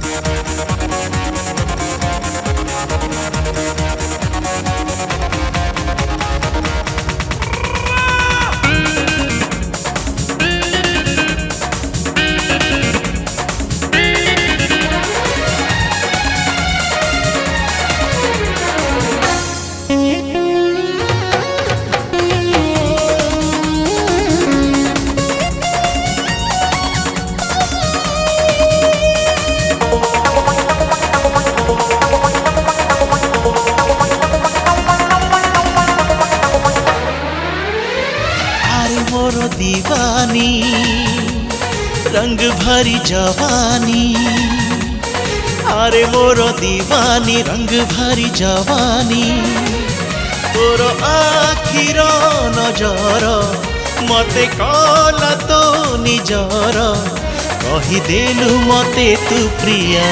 मोरो दीवानी रंग भरी जवानी, अरे मोरो दीवानी रंग भरी जवानी, तोर आखिर नजर मते कला तो निजर, कहीदेलु मते तू प्रिया,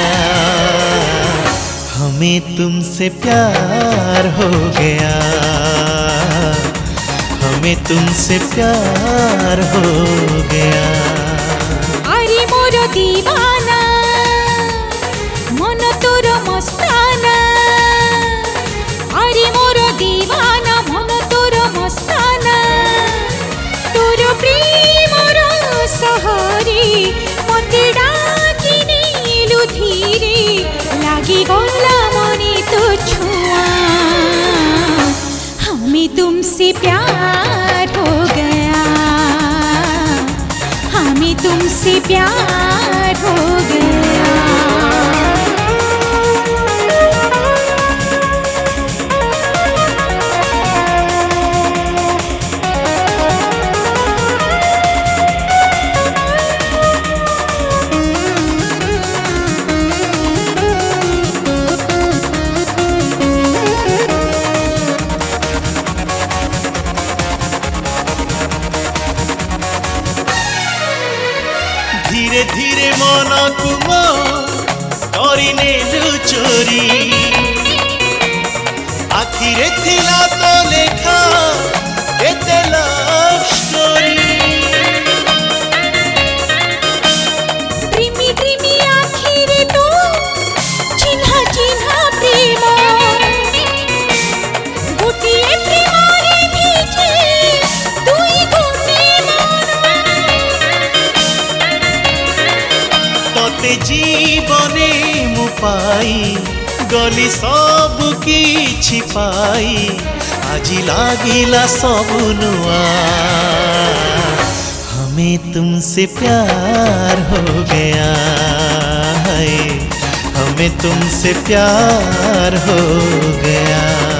हमें तुमसे प्यार हो गया, हमें तुमसे प्यार हो गया। अरे मोरो दीवाना मन तोर मस्ताना, अरे मोरो दीवाना मन तोर मस्ताना, तोर प्रेमर सहरी मते डाकी नेलु धीरे, लागी गला मने तो छुआ, हमें तुमसे प्यार हो गया, हमें तुमसे प्यार हो गया। धीरे धीरे मन कुम करिनेलु चोरी, आखिरे थिला तो लेखा एते लव स्टोरी, प्रेमी प्रेमी आखिरे तो चिन्हा चिन्हा प्रेम, गोटिए प्रेमरे भिजे दुई गुणे तते जीवने मु पाई गली सब किछि पाई, आजी लागिला सब नुआ, हमें तुमसे प्यार हो गया है, हमें तुमसे प्यार हो गया।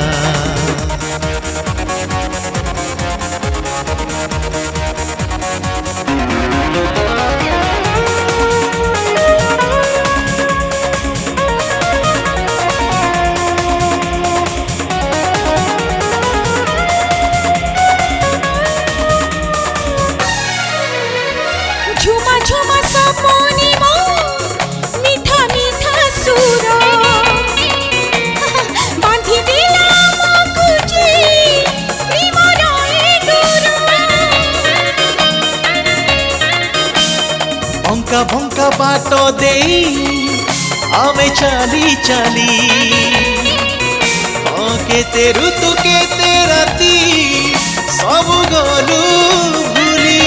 झुमा झुमा सपने मो मीठा मीठा सुर, बांधी दिला मो जे प्रेमर ए डोर, बंका बंका बाट देई आमे चाली चाली, केते ऋतु केते राती सब गलु भूली,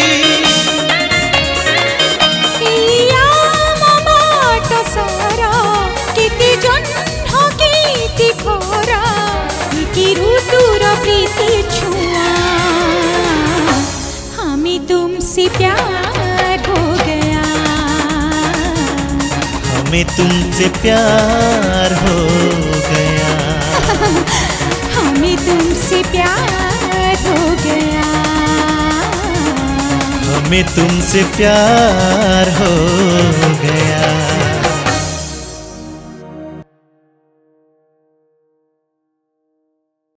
प्रीति छुआ, हमें तुमसे प्यार हो गया, हमें तुमसे प्यार हो गया, हमें तुमसे प्यार हो गया, हमें तुमसे प्यार हो गया।